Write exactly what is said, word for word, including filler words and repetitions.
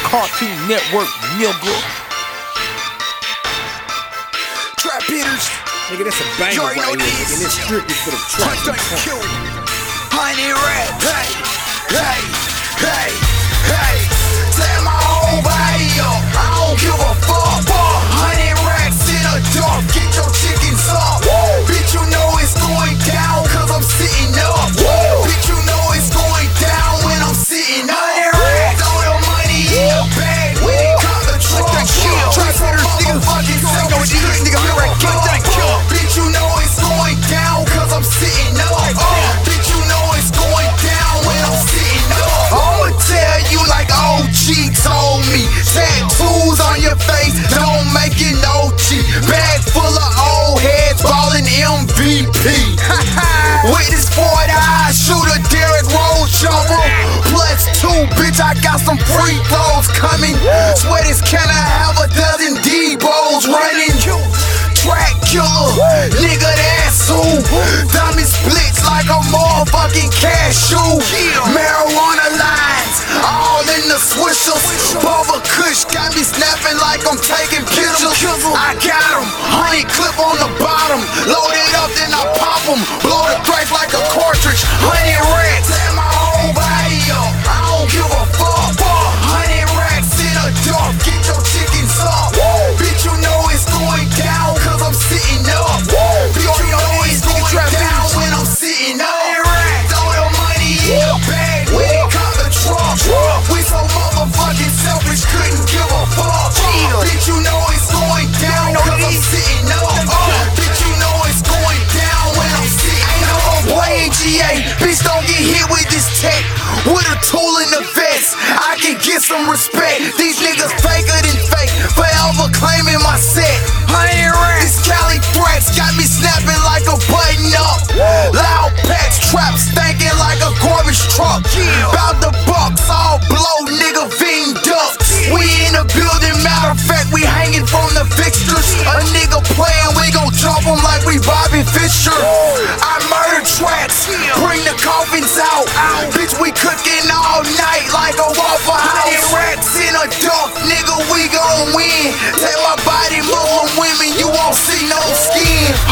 Cartoon Network, nigga. Trap hitters. Nigga, that's a banger right here, nigga. And it's strictly for the trap. Honey rap, hey, hey, hey, hey. Tear my whole body up, I don't give a fuck. Honey racks in the dark, get your chickens up. Bitch, you know it's going down, cause I'm sitting up. Bitch, you know it's going down when I'm sitting up. Honey racks, throw the money in the bag, we ain't caught the truck. Trap hitters, nigga, fucking selfish, nigga, we right, get that kill. Bitch, you know it's going down, cause I'm sitting up. Bitch, you know it's going down when I'm sitting up. I'ma tell you like O G told me, tattoos on your face don't make it no G. Bag full of old heads ballin' M V P. With this forty eye shooter, Derrick Rose shovel. Plus two, bitch, I got some free throws coming. Swear this can I have a dozen Debos running. Track killer, nigga, that's who. Dummy splits like a motherfucking cashew. Marijuana lines, all in the swishers. Bubba Kush got me snapping like I'm taking pictures. I got him, honey clip on the bottom. Load it up, then I pop him. Blow the crack like a cartridge. Honey racks, tear my whole body up. I don't give a fuck. Honey racks in the dark, get your chickens up. Bitch, you know it's going down, cause I'm sitting up. Bitch, you know it's going down when I'm sitting up. Throw the money in the bag, we ain't caught the truck. We so motherfucking selfish, couldn't give a fuck. Bitch, you know it's going down, cause I'm sitting up. Bitch, you know it's going down when I'm sitting up. Boy, A G A, bitch, don't get hit with this tech. With a tool in the vest, I can get some respect. These niggas faker than fake, forever claiming my set. Honey rap, this Cali Threats got me snapping like a button up. Loud packs, traps stankin' like a garbage truck. Bout the bucks, all blow, nigga, Ving ducks. We in the building, matter of fact, we hanging from the fixtures. A nigga playin', we gon' drop him like we Bobby Fischer. I murder tracks, bring the coffins out. Bitch, we cooking all night like a Waffle House. Rats in a dark, nigga, we gon' win. Take my body, Muslim women, you won't see no skin.